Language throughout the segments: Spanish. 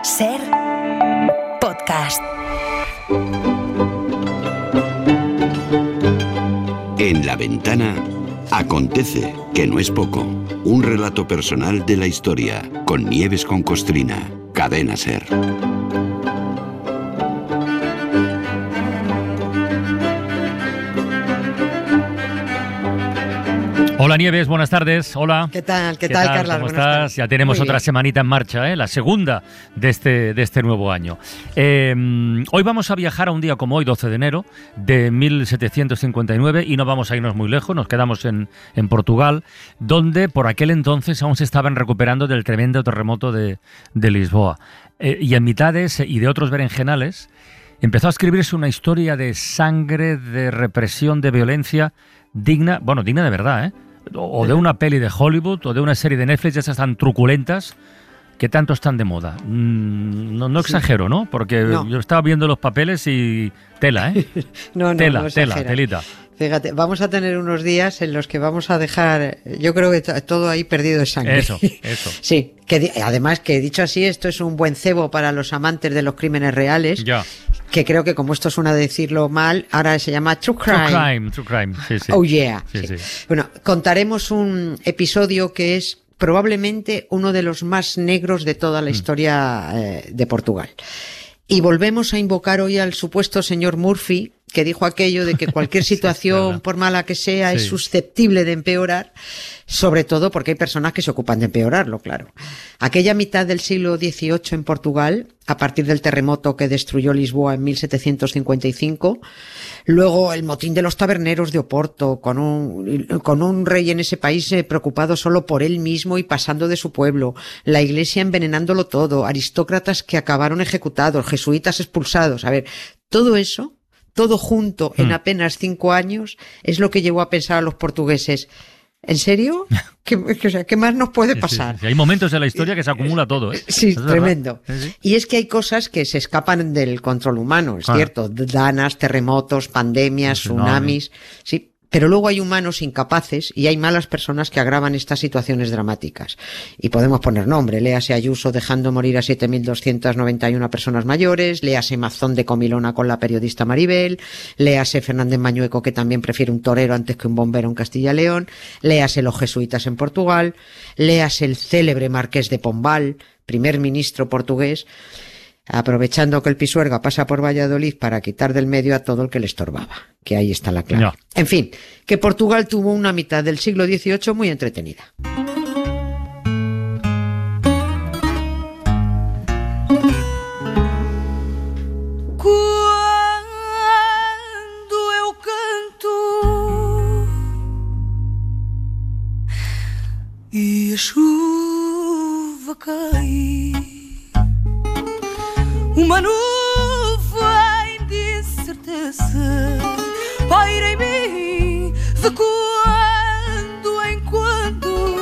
Ser podcast. En La Ventana acontece, que no es poco, un relato personal de la historia, con Nieves con Costrina, Cadena Ser. Hola Nieves, buenas tardes. Hola. ¿Qué tal, Carlas? ¿Cómo estás? Ya tenemos otra semanita en marcha, la segunda de este nuevo año. Hoy vamos a viajar a un día como hoy, 12 de enero de 1759, y no vamos a irnos muy lejos, nos quedamos en Portugal, donde por aquel entonces aún se estaban recuperando del tremendo terremoto de Lisboa. Y en mitad de ese y de otros berenjenales empezó a escribirse una historia de sangre, de represión, de violencia digna de verdad, ¿eh? O de una peli de Hollywood o de una serie de Netflix, esas tan truculentas que tanto están de moda. No exagero, ¿no? Porque yo estaba viendo los papeles y tela, ¿eh? No telita. Fíjate, vamos a tener unos días en los que vamos a dejar, yo creo que todo ahí perdido de sangre. Eso. Sí, además que dicho así, esto es un buen cebo para los amantes de los crímenes reales. Ya. Que creo que como esto suena decirlo mal, ahora se llama True Crime. True Crime, sí. Oh yeah. Sí. Bueno, contaremos un episodio que es probablemente uno de los más negros de toda la historia de Portugal. Y volvemos a invocar hoy al supuesto señor Murphy, que dijo aquello de que cualquier situación, por mala que sea, es susceptible de empeorar, sobre todo porque hay personas que se ocupan de empeorarlo, claro. Aquella mitad del siglo XVIII en Portugal, a partir del terremoto que destruyó Lisboa en 1755, luego el motín de los taberneros de Oporto, con un rey en ese país preocupado solo por él mismo y pasando de su pueblo, la iglesia envenenándolo todo, aristócratas que acabaron ejecutados, jesuitas expulsados. A ver, todo eso, todo junto en apenas 5 años, es lo que llevó a pensar a los portugueses: ¿en serio? ¿Qué más nos puede pasar? Sí. Hay momentos en la historia que se acumula todo, ¿eh? Sí, es tremendo. Sí. Y es que hay cosas que se escapan del control humano, es cierto. Danas, terremotos, pandemias, tsunamis. Sí. Pero luego hay humanos incapaces y hay malas personas que agravan estas situaciones dramáticas. Y podemos poner nombre: léase Ayuso dejando morir a 7.291 personas mayores, léase Mazón de Comilona con la periodista Maribel, léase Fernández Mañueco, que también prefiere un torero antes que un bombero en Castilla y León, léase los jesuitas en Portugal, léase el célebre Marqués de Pombal, primer ministro portugués, aprovechando que el Pisuerga pasa por Valladolid para quitar del medio a todo el que le estorbaba. Que ahí está la clave. No. En fin, que Portugal tuvo una mitad del siglo XVIII muy entretenida. Quando eu canto e a chuva cai, uma nuvem de incerteza paira em mim de quando em quando.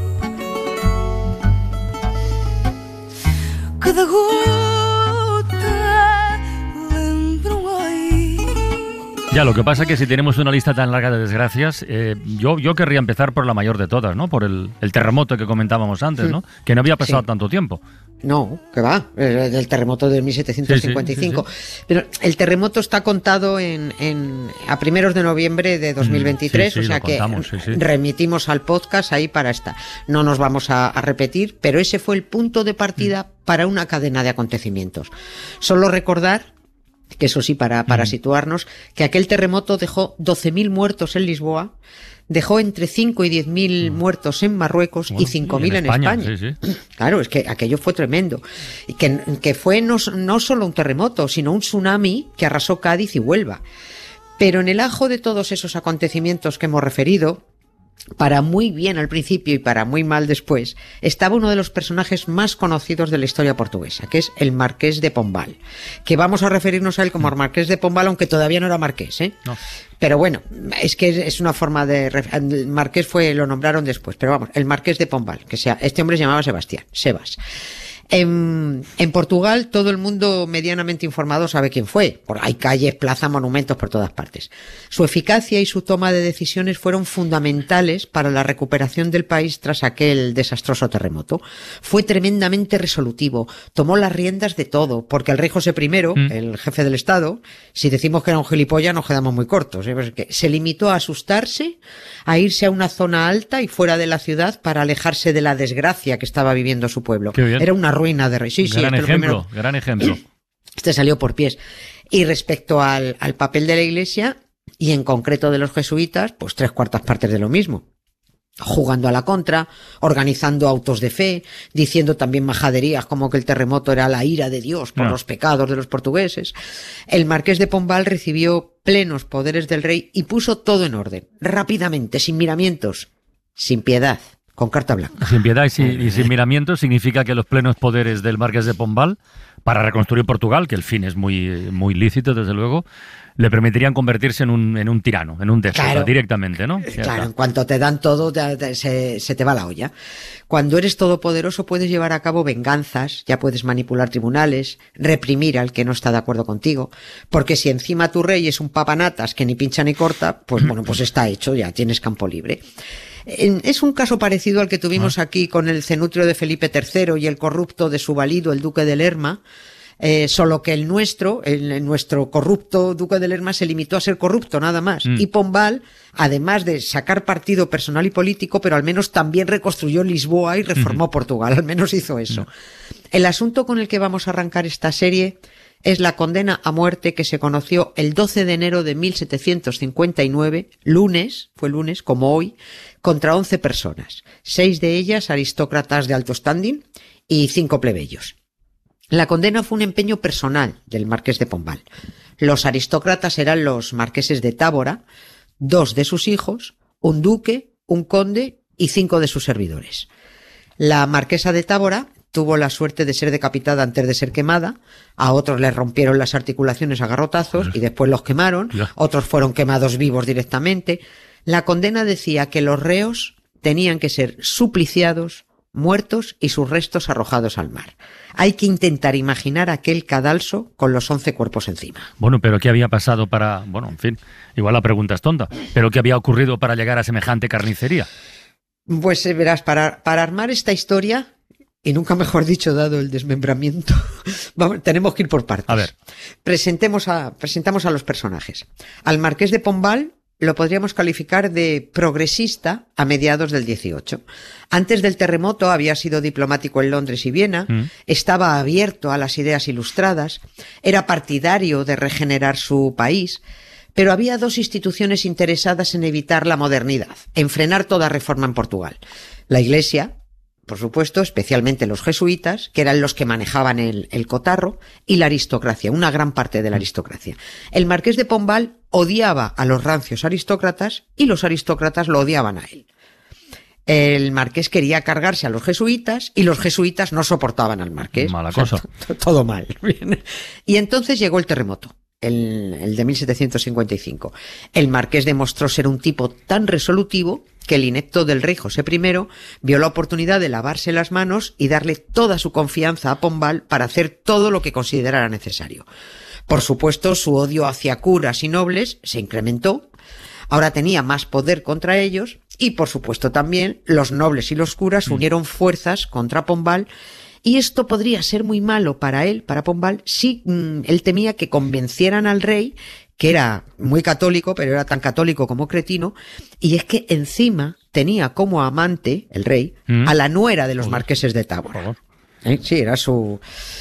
Cada gota lembra um ai. Ya, lo que pasa es que si tenemos una lista tan larga de desgracias, yo querría empezar por la mayor de todas, ¿no? Por el terremoto que comentábamos antes, ¿no? Que no había pasado tanto tiempo. No, que va, del terremoto de 1755. Sí. Pero el terremoto está contado a primeros de noviembre de 2023, o sea que remitimos al podcast ahí para esta. No nos vamos a repetir, pero ese fue el punto de partida para una cadena de acontecimientos. Solo recordar que eso sí, para situarnos, que aquel terremoto dejó 12.000 muertos en Lisboa, dejó entre 5 y 10.000 muertos en Marruecos y 5.000 en España. Sí. Claro, es que aquello fue tremendo. Y que fue no solo un terremoto, sino un tsunami que arrasó Cádiz y Huelva. Pero en el ajo de todos esos acontecimientos que hemos referido, para muy bien al principio y para muy mal después, estaba uno de los personajes más conocidos de la historia portuguesa, que es el Marqués de Pombal, que vamos a referirnos a él como Marqués de Pombal, aunque todavía no era marqués, ¿eh? No. Pero bueno, es que es una forma de... El marqués lo nombraron después, pero vamos, el Marqués de Pombal, este hombre se llamaba Sebas. En Portugal todo el mundo medianamente informado sabe quién fue. Hay calles, plazas, monumentos por todas partes. Su eficacia y su toma de decisiones fueron fundamentales para la recuperación del país tras aquel desastroso terremoto. Fue tremendamente resolutivo, tomó las riendas de todo, porque el rey José I, el jefe del Estado, si decimos que era un gilipollas nos quedamos muy cortos, porque se limitó a asustarse, a irse a una zona alta y fuera de la ciudad para alejarse de la desgracia que estaba viviendo su pueblo. Era una ruina de rey. Sí, gran ejemplo, gran ejemplo. Este salió por pies. Y respecto al papel de la Iglesia, y en concreto de los jesuitas, pues 3/4 partes de lo mismo. Jugando a la contra, organizando autos de fe, diciendo también majaderías como que el terremoto era la ira de Dios por los pecados de los portugueses. El marqués de Pombal recibió plenos poderes del rey y puso todo en orden, rápidamente, sin miramientos, sin piedad, con carta blanca. Sin piedad y sin miramientos significa que los plenos poderes del marqués de Pombal para reconstruir Portugal, que el fin es muy lícito, desde luego, le permitirían convertirse en un tirano, en un déspota, directamente, ¿no? Claro, en cuanto te dan todo, se te va la olla. Cuando eres todopoderoso puedes llevar a cabo venganzas, ya puedes manipular tribunales, reprimir al que no está de acuerdo contigo, porque si encima tu rey es un papanatas que ni pincha ni corta, pues bueno, pues está hecho, ya tienes campo libre. Es un caso parecido al que tuvimos aquí con el cenutrio de Felipe III y el corrupto de su valido, el duque de Lerma, solo que el nuestro corrupto duque de Lerma se limitó a ser corrupto, nada más. Y Pombal, además de sacar partido personal y político, pero al menos también reconstruyó Lisboa y reformó Portugal, al menos hizo eso. El asunto con el que vamos a arrancar esta serie es la condena a muerte que se conoció el 12 de enero de 1759, fue lunes, como hoy, contra 11 personas, 6 de ellas aristócratas de alto standing y 5 plebeyos. La condena fue un empeño personal del marqués de Pombal. Los aristócratas eran los marqueses de Tábora, 2 de sus hijos, un duque, un conde y 5 de sus servidores. La marquesa de Tábora tuvo la suerte de ser decapitada antes de ser quemada, a otros les rompieron las articulaciones a garrotazos y después los quemaron, otros fueron quemados vivos directamente. La condena decía que los reos tenían que ser supliciados, muertos y sus restos arrojados al mar. Hay que intentar imaginar aquel cadalso con los 11 cuerpos encima. Bueno, pero ¿qué había pasado en fin, igual la pregunta es tonta, pero ¿qué había ocurrido para llegar a semejante carnicería? Pues verás, para armar esta historia, y nunca mejor dicho, dado el desmembramiento, tenemos que ir por partes. A ver. Presentamos a los personajes. Al marqués de Pombal lo podríamos calificar de progresista a mediados del 18. Antes del terremoto había sido diplomático en Londres y Viena, estaba abierto a las ideas ilustradas, era partidario de regenerar su país, pero había 2 instituciones interesadas en evitar la modernidad, en frenar toda reforma en Portugal. La Iglesia, por supuesto, especialmente los jesuitas, que eran los que manejaban el cotarro, y la aristocracia, una gran parte de la aristocracia. El marqués de Pombal odiaba a los rancios aristócratas y los aristócratas lo odiaban a él. El marqués quería cargarse a los jesuitas y los jesuitas no soportaban al marqués. Mala cosa. Todo mal. Y entonces llegó el terremoto. El de 1755. El marqués demostró ser un tipo tan resolutivo que el inepto del rey José I vio la oportunidad de lavarse las manos y darle toda su confianza a Pombal para hacer todo lo que considerara necesario. Por supuesto, su odio hacia curas y nobles se incrementó. Ahora tenía más poder contra ellos y, por supuesto, también los nobles y los curas unieron fuerzas contra Pombal. Y esto podría ser muy malo para él, para Pombal, si él temía que convencieran al rey, que era muy católico, pero era tan católico como cretino, y es que encima tenía como amante, el rey, a la nuera de los marqueses de Tábora. Sí, era su...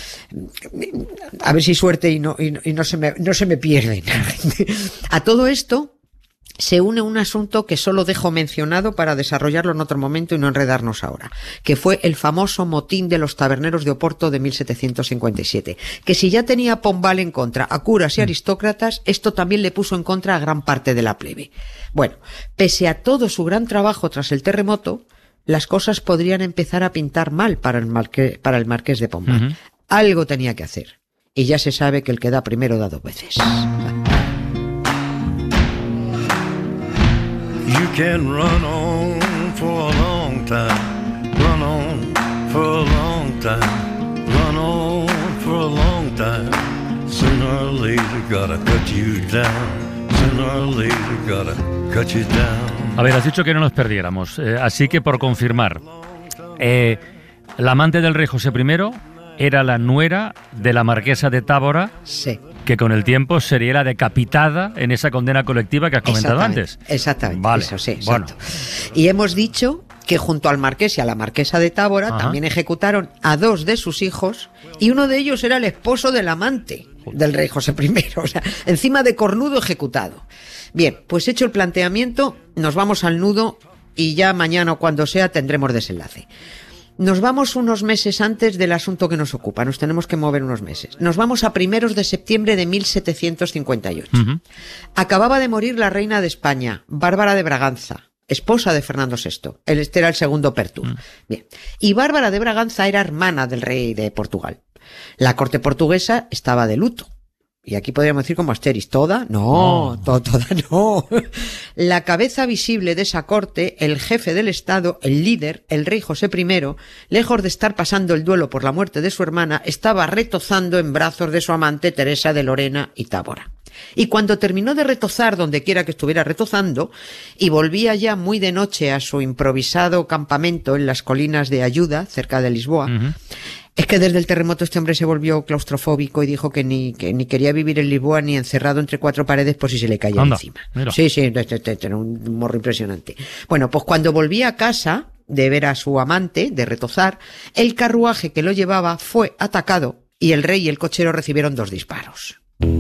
A ver si suerte y no se me pierden. A todo esto se une un asunto que solo dejo mencionado para desarrollarlo en otro momento y no enredarnos ahora, que fue el famoso motín de los taberneros de Oporto de 1757, que si ya tenía Pombal en contra a curas y aristócratas, esto también le puso en contra a gran parte de la plebe. Bueno, pese a todo su gran trabajo tras el terremoto, las cosas podrían empezar a pintar mal para el marqués de Pombal. Algo tenía que hacer, y ya se sabe que el que da primero da 2 veces. You can run on for a long time, run on for a long time. or later gotta cut you down. Sooner or later gotta cut you down. A ver, has dicho que no nos perdiéramos, así que por confirmar, la amante del rey José I era la nuera de la marquesa de Tábora, Sí. que con el tiempo sería la decapitada en esa condena colectiva que has comentado antes. Exactamente, Vale, eso sí, bueno. exacto. Y hemos dicho que junto al marqués y a la marquesa de Tábora Ajá. también ejecutaron a 2 de sus hijos, y uno de ellos era el esposo del amante del rey José I, o sea, encima de cornudo ejecutado. Bien, pues hecho el planteamiento, nos vamos al nudo y ya mañana o cuando sea tendremos desenlace. Nos vamos unos meses antes del asunto que nos ocupa, nos tenemos que mover unos meses. Nos vamos a 1 de septiembre de 1758. Ujú. Acababa de morir la reina de España, Bárbara de Braganza, esposa de Fernando VI. Este era el segundo Pertú. Bien. Y Bárbara de Braganza era hermana del rey de Portugal. La corte portuguesa estaba de luto. Y aquí podríamos decir como Asteris, ¿toda? No, toda no. La cabeza visible de esa corte, el jefe del Estado, el líder, el rey José I, lejos de estar pasando el duelo por la muerte de su hermana, estaba retozando en brazos de su amante Teresa de Lorena y Tábora. Y cuando terminó de retozar donde quiera que estuviera retozando, y volvía ya muy de noche a su improvisado campamento en las colinas de Ayuda, cerca de Lisboa, es que desde el terremoto este hombre se volvió claustrofóbico y dijo que ni quería vivir en Lisboa ni encerrado entre 4 paredes por si se le caía Anda, encima. mira. Sí, era un morro impresionante. Bueno, pues cuando volvía a casa de ver a su amante, de retozar, el carruaje que lo llevaba fue atacado y el rey y el cochero recibieron 2 disparos.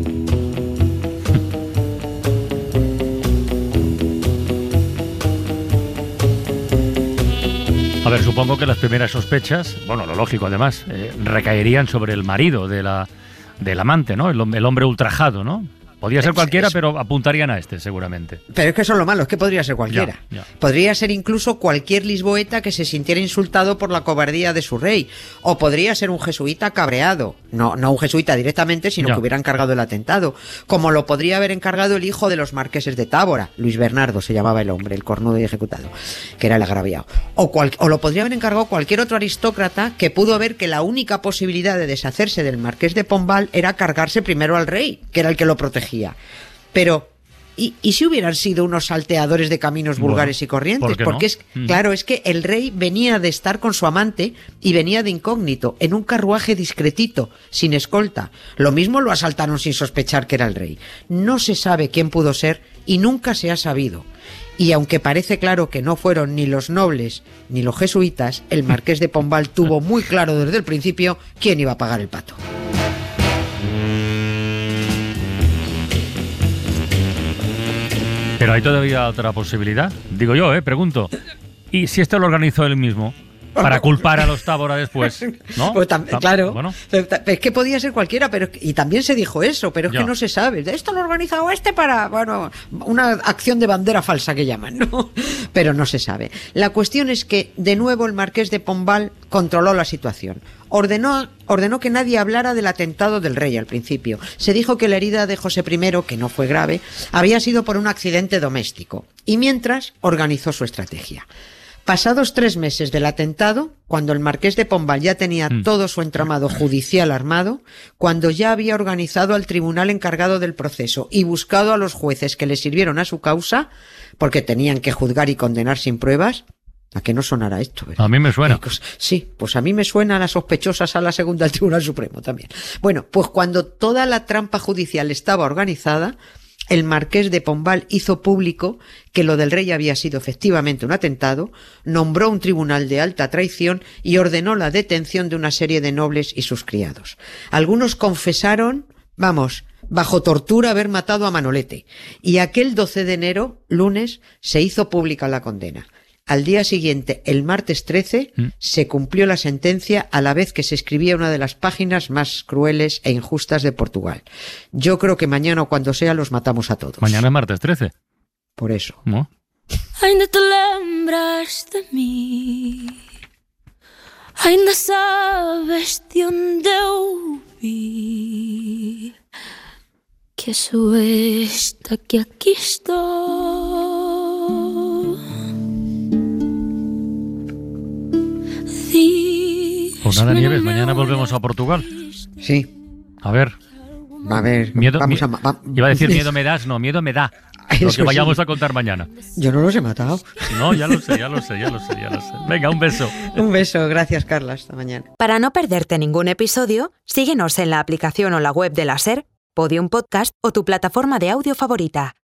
A ver, supongo que las primeras sospechas, bueno, lo lógico además, recaerían sobre el marido del amante, ¿no? El hombre ultrajado, ¿no? Podría ser cualquiera, pero apuntarían a este, seguramente. Pero es que eso es lo malo, es que podría ser cualquiera. Ya. Podría ser incluso cualquier lisboeta que se sintiera insultado por la cobardía de su rey. O podría ser un jesuita cabreado. No un jesuita directamente, sino Ya. que hubiera encargado el atentado. Como lo podría haber encargado el hijo de los marqueses de Tábora. Luis Bernardo se llamaba el hombre, el cornudo y ejecutado, que era el agraviado. O lo podría haber encargado cualquier otro aristócrata que pudo ver que la única posibilidad de deshacerse del marqués de Pombal era cargarse primero al rey, que era el que lo protegía. Pero, ¿y si hubieran sido unos salteadores de caminos vulgares y corrientes? ¿por qué Porque no? claro, es que el rey venía de estar con su amante y venía de incógnito, en un carruaje discretito, sin escolta. Lo mismo lo asaltaron sin sospechar que era el rey. No se sabe quién pudo ser y nunca se ha sabido. Y aunque parece claro que no fueron ni los nobles ni los jesuitas, el marqués de Pombal tuvo muy claro desde el principio quién iba a pagar el pato. Pero hay todavía otra posibilidad. Digo yo, pregunto. ¿Y si esto lo organizó él mismo? Para culpar a los Tábora después, ¿no? Pues claro, Bueno, es que podía ser cualquiera, pero y también se dijo eso, pero es Ya. que no se sabe. Esto lo ha organizado para, bueno, una acción de bandera falsa que llaman, ¿no? Pero no se sabe. La cuestión es que, de nuevo, el marqués de Pombal controló la situación. Ordenó que nadie hablara del atentado del rey al principio. Se dijo que la herida de José I, que no fue grave, había sido por un accidente doméstico. Y mientras, organizó su estrategia. Pasados 3 meses del atentado, cuando el marqués de Pombal ya tenía todo su entramado judicial armado, cuando ya había organizado al tribunal encargado del proceso y buscado a los jueces que le sirvieron a su causa, porque tenían que juzgar y condenar sin pruebas, ¿a qué no sonará esto? ¿Verdad? a mí me suena. Sí, pues a mí me suena a la sospechosa Sala Segunda del Tribunal Supremo también. Bueno, pues cuando toda la trampa judicial estaba organizada, el marqués de Pombal hizo público que lo del rey había sido efectivamente un atentado, nombró un tribunal de alta traición y ordenó la detención de una serie de nobles y sus criados. Algunos confesaron, bajo tortura haber matado a Manolete, y aquel 12 de enero, lunes, se hizo pública la condena. Al día siguiente, el martes 13, se cumplió la sentencia a la vez que se escribía una de las páginas más crueles e injustas de Portugal. Yo creo que mañana o cuando sea los matamos a todos. Mañana es martes 13. Por eso. ¿No? Ainda te lembras de mí, ainda sabes de onde eu vi, que sou esta que aquí estou. Pues nada, Nieves, mañana volvemos a Portugal. Sí. A ver, A ver, Miedo, vamos iba a decir miedo me das, no, miedo me da. Lo Eso que vayamos sí. a contar mañana. Yo no los he matado. No, ya lo sé. Venga, un beso. Un beso, gracias Carla, hasta mañana. Para no perderte ningún episodio, síguenos en la aplicación o la web de la SER, Podium Podcast o tu plataforma de audio favorita.